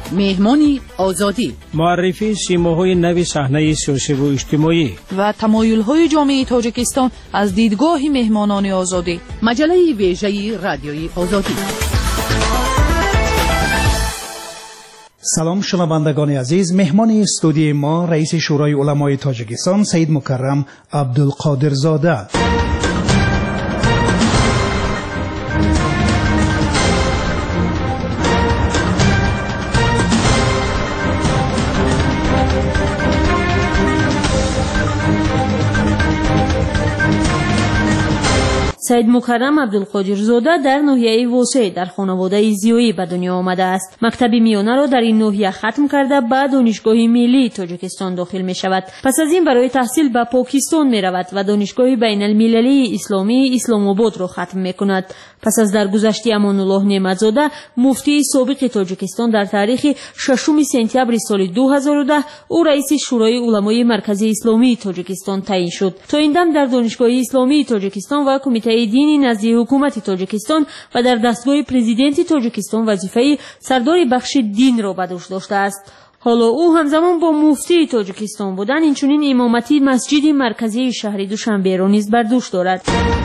مهمانی آزادی، معرفی سیماهای نوی صحنه سیاسی و اجتماعی و تمایل‌های جامعه تاجیکستان از دیدگاه مهمانان آزادی. مجله ویژه رادیوی آزادی. سلام شنوندگان عزیز، مهمان استودیوی ما رئیس شورای علمای تاجیکستان سید مکرم عبدالقادر زاده. سید مکرم عبدالقادر زاده در ناحیه واسع در خانواده زیایی به دنیا آمده است. مکتب میانه را در این ناحیه ختم کرده به دانشگاه ملی تاجیکستان داخل می شود. پس از این برای تحصیل به پاکستان می رود و دانشگاه بین المللی اسلامی اسلام آباد را ختم می کند. پس از درگذشت امان الله نعمتزاده مفتی سابق تاجیکستان در تاریخ 6 سپتامبر سال 2010 او رئیس شورای علمای مرکزی اسلامی تاجیکستان تعیین شد. تا این دم در دانشگاه اسلامی تاجیکستان و کمیته دینی نزد حکومت تاجیکستان و در دستگاه پرزیدنت تاجیکستان وظیفه سردار بخش دین را به دوش داشته است. حالا او همزمان با مفتی تاجیکستان بودن اینچنین امامتی مسجد مرکزی شهر دوشنبه را نیز بر دوش دارد.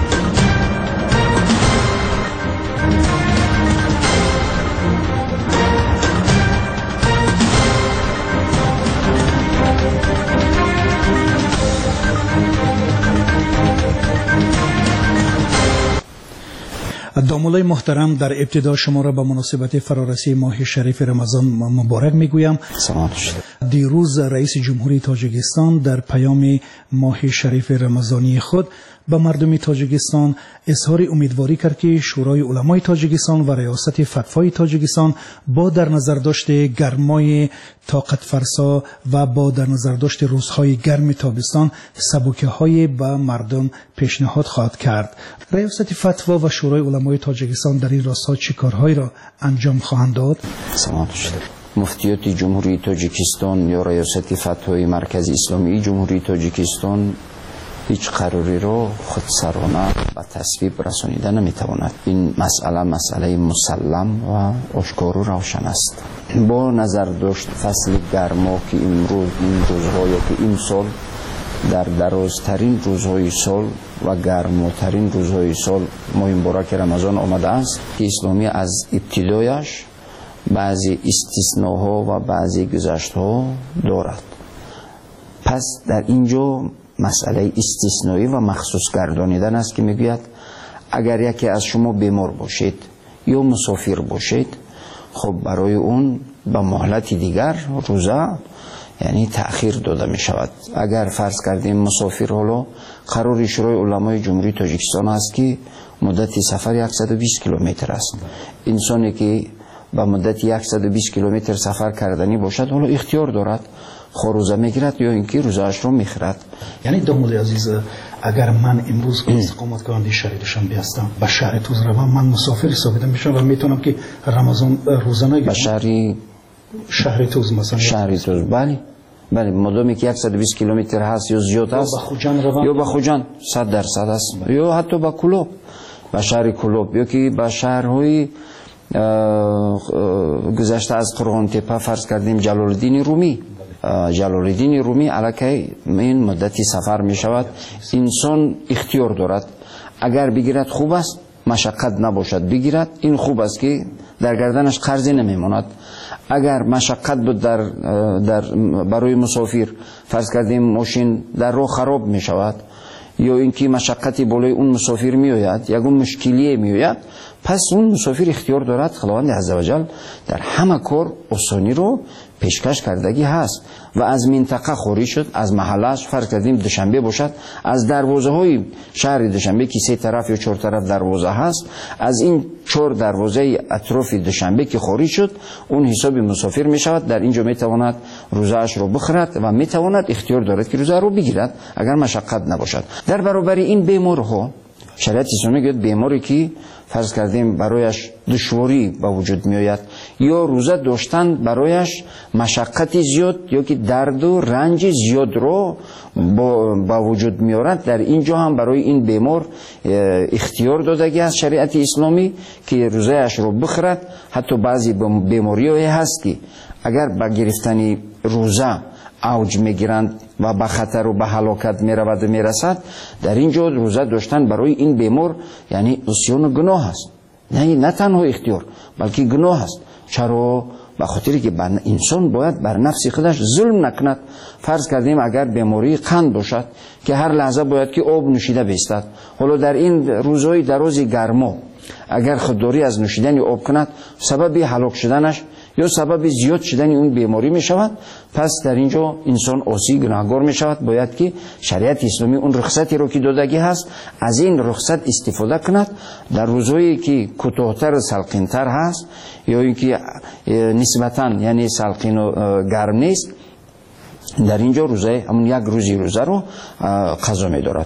دامولای محترم، در ابتدا شما را به مناسبت فرارسی ماه شریف رمضان مبارک میگویم. دیروز رئیس جمهوری تاجیکستان در پیام ماه شریف رمضانی خود به مردم تاجیکستان اظهار امیدواری کرد که شورای علمای تاجیکستان و ریاست فتوای تاجیکستان با در نظر داشت گرمای طاقت فرسا و با در نظر داشت روزهای گرم تابستان سبوکی‌های به مردم پیشنهاد خواهد کرد. ریاست فتوا و شورای علمای تاجیکستان در این راستا چه کارهایی را انجام خواهند داد؟ مفتیات جمهوری تاجیکستان یا ریاست فتوای مرکز اسلامی جمهوری تاجیکستان هیچ قراری را خودسرانه به تصویب رسانیده نمیتواند. این مسئله مسلم و آشکار و روشن است. با نظر داشت فصل گرما که امروز این روزها یا که این سال در درازترین روزهای سال و گرماترین روزهای سال ماه مبارک رمضان آمده است که اسلامی از ابتدایش بعضی استثناها و بعضی گذشتها دارد. پس در اینجا مسئله استثنایی و مخصوص گردانیدن است که میگوید اگر یکی از شما بیمار باشید یا مسافر باشید، خب برای اون به مهلت دیگر روزه یعنی تأخیر داده می شود. اگر فرض کردیم مسافر حالا قرار شورای علمای جمهوری تاجیکستان است که مدت سفر 120 کیلومتر است. انسانی که به مدت 120 کیلومتر سفر کردنی باشد حالا اختیار دارد روزه میگیرد یا اینکه روزه‌اش رو میخورد. یعنی دامول عزیز، اگر من امروز استقامت کننده شهر دوشنبه هستم به شهر توز روم، من مسافر حساب میشم و میتونم که رمضان روزه نگیرم به شهر توز مثلا. شهر توز بله مادامی که 120 کیلومتر هست یا زیاد است یا به خوجان 100% است یا حتی به کلوب، به شهر کلوب یا که به شهرهای گذشته از قرغان تپه فرض کردیم جلالالدین رومی علاکه این مدتی سفر می شود. انسان اختیار دارد، اگر بگیرد خوب است، مشقت نباشد بگیرد، این خوب است که در گردنش قرضی نمیماند. اگر مشقت بود در برای مسافر فرض کردیم ماشین در راه خراب می شود یا اینکه مشقتی بالای اون مسافر می آید، یگون مشکلی می آید، پس اون مسافر اختیار دارد. خداوند عزوجل در همه کار آسانی رو پیشکش کردگی هست و از منطقه خارج شد، از محلش فرض کردیم دوشنبه باشد، از دروازه های شهر دوشنبه که 3 طرف یا 4 طرف دروازه هست، از این 4 دروازه اطراف دوشنبه که خارج شد اون حساب مسافر می شود. در اینجا می تواند روزه‌اش رو بخورد و می تواند اختیار دارد که روزه رو بگیرد اگر مشقت نباشد. در برابر این بیمارها شریعت اسلامی میگه بیماری که فرض کردیم برایش دشواری به وجود میآید یا روزه داشتن برایش مشقت زیاد یا که درد و رنج زیاد رو با وجود میارد، در اینجا هم برای این بیمار اختیار دادگی از شریعت اسلامی که روزهش رو بخورد. حتی بعضی بیماری‌های هست که اگر با گرفتن روزه اوج میگیرند و به خطر و به هلاکت میرود و میرسد، در اینجا روزه داشتن برای این بیمار یعنی عصیان و گناه است. نه تنها اختیار بلکه گناه است. چرا؟ به خاطری که انسان باید بر نفس خودش ظلم نکند. فرض کردیم اگر بیماری قند باشد که هر لحظه باید که آب نوشیده بیستد، حالا در این روزهای دراز گرما اگر خودداری از نوشیدن آب کند سبب هلاک شدنش یا سبب زیاد شدن اون بیماری می شود، پس در اینجا انسان عاصی گناهکار می شود. باید که شریعت اسلامی اون رخصتی رو که دادگی هست از این رخصت استفاده کند. در روزهایی که کوتاه‌تر و سلقین‌تر هست یا اینکه نسبتاً یعنی سلقین و گرم نیست، در اینجا روزه همون یک روزی روزه رو قضا می دارد.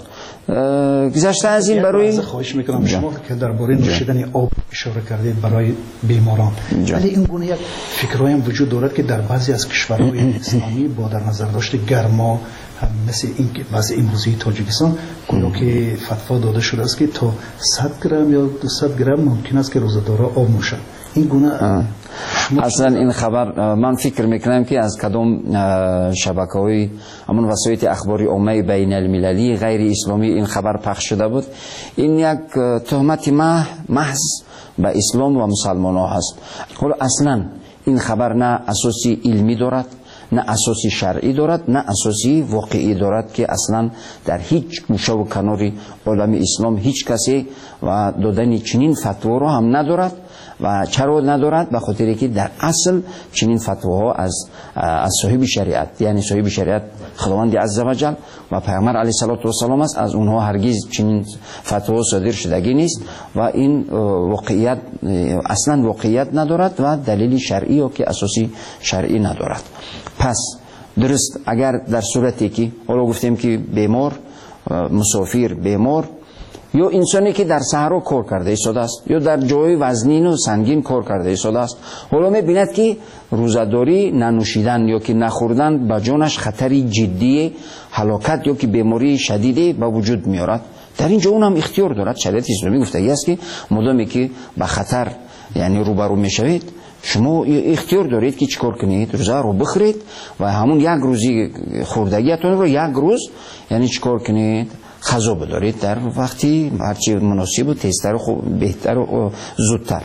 گذشته از این برای خواهش میکنم شما که درباره نوشیدن آب اشاره کردید برای بیماران، ولی این گونه یک فکرایی هم وجود دارد که در بعضی از کشورهای اسلامی با در نظر داشته گرما مثل این که بعضی امروزی تاجیکستان گویا که فتوا داده شده است که تا 100 گرم یا 200 گرم ممکن است که روزه‌دارا آب نوشند. این گونه اصلا این خبر من فکر میکنم که از کدام شبکه‌های همون وسایل اخباری عامه بین المللی غیر اسلامی این خبر پخش شده بود. این یک تهمت محض به اسلام و مسلمان‌ها هست. حالا اصلا این خبر نه اساسی علمی دارد، نه اساسی شرعی دارد، نه اساسی واقعی دارد که اصلا در هیچ گوشه و کناری عالم اسلام هیچ کسی و دادن چنین فتوا رو هم ندارد. و چرا ندارد؟ به خاطری که در اصل چنین فتواها از صاحب شریعت یعنی صاحب شریعت خداوند عزوجل و پیامبر علیه السلام است، از اونها هرگز چنین فتوا صادر شدگی نیست و این واقعیت اصلا واقعیت ندارد و دلیل شرعی یا که اساسی شرعی ندارد. پس درست اگر در صورتی که حالا گفتیم که بیمار، مسافر بیمار یا انسانی که در صحرا کار کرده ایستاده است یا در جای وزنین و سنگین کار کرده ایستاده است، حالا می‌بیند که روزه‌داری ننوشیدن یا که نخوردن به جانش خطری جدی هلاکت یا که بیماری شدیدی به وجود میارد، در اینجا اون هم اختیار دارد. شریعت اسلامی گفته است که مدامی که به خطر یعنی روبرو میشوید شما اختیار دارید که چیکار کنید، روزه رو بخورید و همون یک روزی خوردگیتون رو یک روز یعنی چیکار کنید قضا بدارید در وقتی هرچی مناسب و تیزتر و بهتر و زودتر.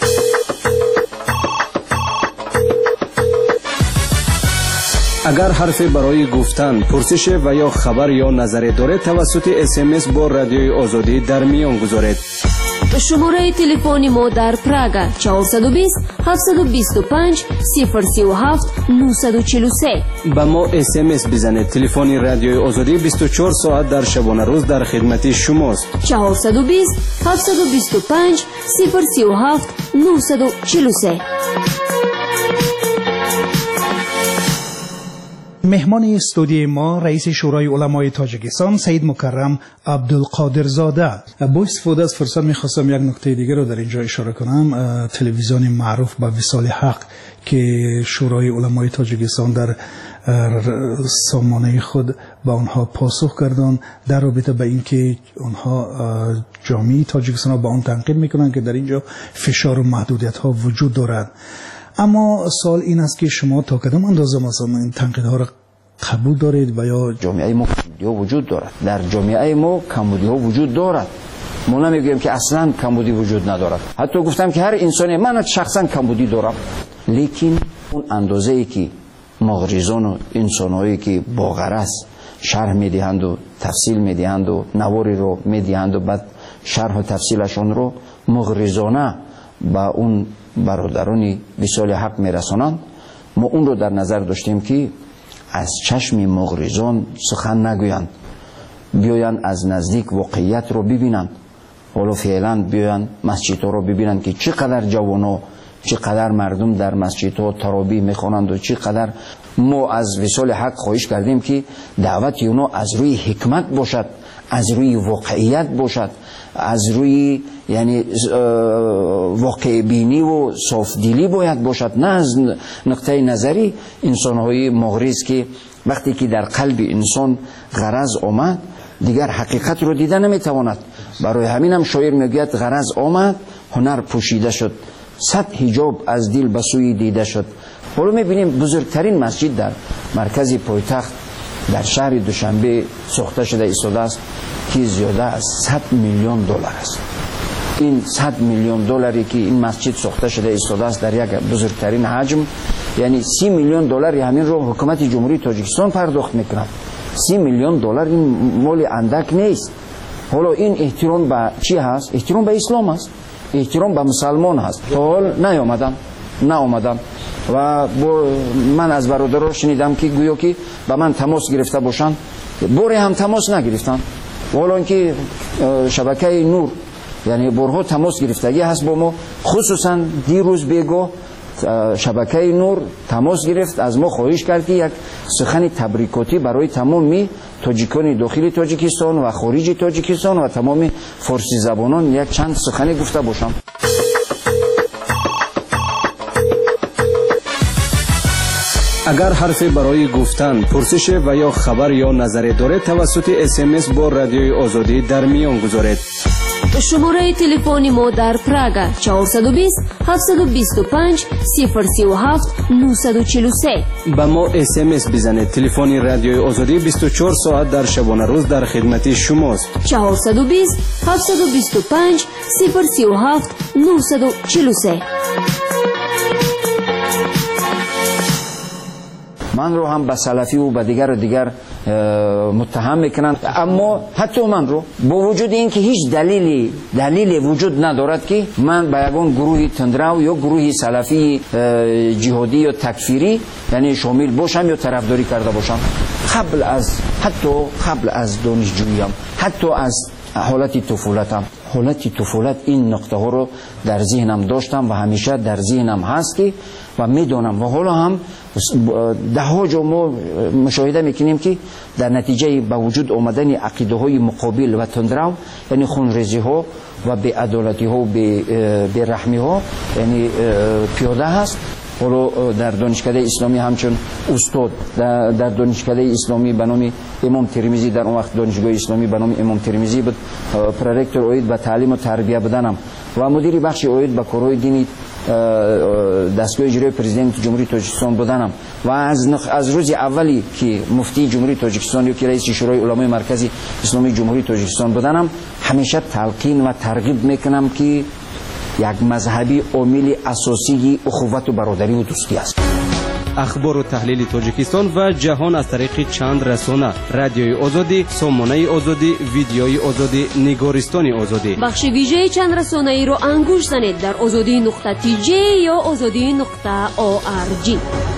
اگر حرفی برای گفتن، پرسش و یا خبر یا نظری دارید توسط SMS با رادیوی آزادی در میان گذارید. شماره تلفن ما در پراگ 420 725 037 943. با ما SMS بزنید. تلفن رادیوی آزادی 24 ساعت در شبانه روز در خدمت شماست. 420 725 037 943. مهمان استودیوی ما رئیس شورای علمای تاجیکستان سید مکرم عبدالقادر زاده. با استفاده از فرصت میخواستم یک نکته دیگر رو در اینجا اشاره کنم. تلویزیون معروف به وصال حق که شورای علمای تاجیکستان در سامانه خود با آنها پاسخ کردند در رابطه به اینکه آنها جامعه تاجیکستان با آن تنقید میکنند که در اینجا فشار و محدودیت ها وجود دارد. اما سوال این است که شما تا کدام اندازه مثلا این تنقیدها را قبول دارید و یا جامعه ما کمبودی ها وجود دارد؟ در جامعه ما کمبودی ها وجود دارد. ما نمیگویم که اصلا کمبودی وجود ندارد. حتی گفتم که هر انسانی، من شخصا کمبودی دارم، لیکن اون اندازه ای که مغرضان و انسانهایی که با غرض شرح میدهند و تفصیل میدهند و نواری رو میدهند و بعد شرح و تفصیلشون رو مغرضانه با اون برادرانی وصال حق میرسانند، ما اون رو در نظر داشتیم که از چشم مغرضان سخن نگویند، بیاین از نزدیک واقعیت رو ببینند. حالا فعلا بیاین مسجدها رو ببینند که چقدر جوانا، چقدر مردم در مسجدها تراویح میخوانند و چقدر. ما از وصال حق خواهش کردیم که دعوت اونا از روی حکمت باشد، از روی واقعیت باشد، از روی یعنی واقع بینی و صافدلی باید باشد، نه از نقطه نظری انسان‌های مغرض که وقتی که در قلب انسان غرض آمد دیگر حقیقت رو دیده نمیتواند. برای همین هم شاعر میگوید غرض آمد هنر پوشیده شد، صد حجاب از دل به سوی دیده شد. حالا میبینیم بزرگترین مسجد در مرکز پایتخت در شهر دوشنبه ساخته شده ایستاده است که زیاده از 100 میلیون دلار است. این 100 میلیون دلاری که این مسجد ساخته شده ایستاده است در یک بزرگترین حجم، یعنی 30 میلیون دلار همین رو حکومت جمهوری تاجیکستان پرداخت میکند. 30 میلیون دلار این مال اندک نیست. حالا این احترام به چی هست؟ احترام به اسلام است، احترام به مسلمان هست. تا حال نیامدم و من از برادرها شنیدم که گویا که به من تماس گرفته باشن، بوری هم تماس نگرفتن. حالا اینکه شبکه نور یعنی برها تماس گرفتگی هست با ما، خصوصا دیروز بگو شبکه نور تماس گرفت از ما، خواهش کرد که یک سخن تبریکاتی برای تمام تاجیکان داخل تاجیکستان و خارج تاجیکستان و تمام فارسی زبانان یک چند سخنی گفته باشم. اگر حرفی برای گفتن، پرسش و یا خبر یا نظری دارید توسط SMS با رادیوی آزادی در میان گذارید. شماره تلفن ما در پراگ 420 725 037 943. با ما SMS بزنید. تلفن رادیوی آزادی 24 ساعت در شبانه روز در خدمت شماست. 420 725 037 943. من رو هم به سلفی و به دیگر متهم میکنند، اما حتی من رو با وجود این که هیچ دلیلی وجود ندارد که من به یگان گروه تندرو یا گروه سلفی جهادی یا تکفیری یعنی شامل باشم یا طرفداری کرده باشم. حتی قبل از دانشجوییم، حتی از حالت طفولت این نقطه ها رو در ذهنم داشتم و همیشه در ذهنم هست که و میدونم و حالا هم ده ها جا ما مشاهده میکنیم که در نتیجه با وجود آمدن عقیده های مقابل و تندرو یعنی خونریزی ها و بی‌عدالتی ها و بی‌رحمی ها یعنی پیاده هست. حالا در دانشکده اسلامی همچون استاد در دانشکده اسلامی به نام امام ترمذی، در اون وقت دانشگاه اسلامی به نام امام ترمذی بود، پرورکتور اوید به تعلیم و تربیه بودنم و مدیر بخش اوید به کارهای دینی دستگاه اجرایی پرزیدنت جمهوری تاجیکستان بودنم و از روز اولی که مفتی جمهوری تاجیکستان یا که رئیس شورای علمای مرکزی اسلامی جمهوری تاجیکستان بودنم همیشه تلقین و ترغیب میکنم که یک مذهبی عامل اساسی اخوت و برادری و دوستی است. اخبار و تحلیل تاجیکستان و جهان از طریق چند رسانه: رادیوی آزادی، سامانه آزادی، ویدیوی آزادی، نگارستان آزادی. بخش ویژه چند رسانه ای رو انگوش زنید در azadi.tj یا azadi.org.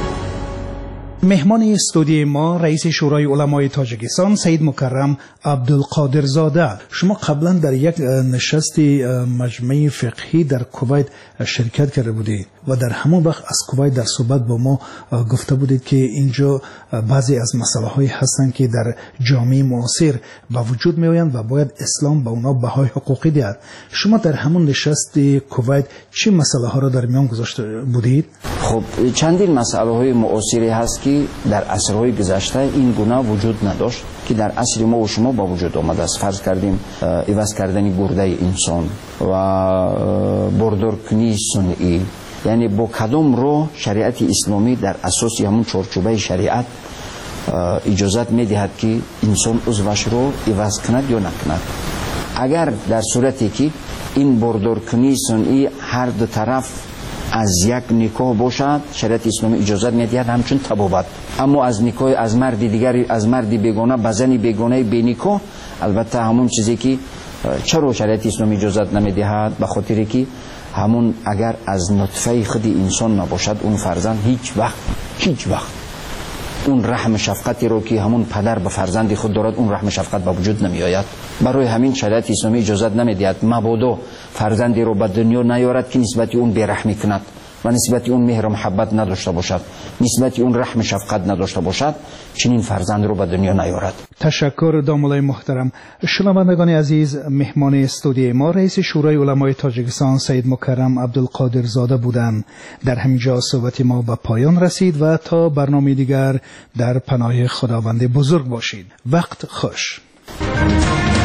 مهمان استودیوی ما رئیس شورای علمای تاجیکستان سید مکرم عبدالقادر زاده. شما قبلا در یک نشست مجمع فقهی در کویت شرکت کرده بودید و در همون وقت از کویت در صحبت با ما گفته بودید که اینجا بعضی از مسائل هایی هستند که در جامعه معاصر با وجود می آیند و باید اسلام به اونا بهای حقوقی دهد. شما در همون نشست کویت چه مسائل ها را در میان گذاشته بودید؟ خب چندین مسائل های معاصری هست که در عصرهای گذشته این گونه وجود نداشت که در عصر ما و شما با وجود آمده است. فرض کردیم عوض کردن گرده انسان و بردارکنی صنعی، یعنی با کدام رو شریعت اسلامی در اساس همون چارچوبه شریعت اجازت میدهد که انسان عضوش رو عوض کند یا نکند. اگر در صورتی که این بردارکنی صنعی هر دو طرف از یک نکاح باشد شریعت اسلامی اجازت میدهد همچون طبابت. اما از نکاح از مرد دیگری، از مرد بیگانه به زن بیگانه بی نکاح، البته همون چیزی که چرا شریعت اسلامی اجازت نمیدهد به خاطری که همون اگر از نطفه خود انسان نباشد اون فرزند هیچ وقت اون رحم شفقتی رو که همون پدر به فرزند خود دارد اون رحم شفقت به وجود نمی آید. برای همین شریعت اسلامی اجازت نمیدهد مبادا فرزندی رو به دنیا نیارد که نسبت اون بیرحمی کند. و نسبت اون مهر و محبت نداشته باشد، نسبت اون رحم شفقت نداشته باشد، چنین فرزند رو به دنیا نیارد. تشکر دامولای محترم. شنوندگان عزیز، مهمان استودیوی ما رئیس شورای علمای تاجیکستان سید مکرم عبدالقادر زاده بودند. در همینجا صحبت ما به پایان رسید و تا برنامه دیگر در پناه خداوند بزرگ باشید. وقت خوش.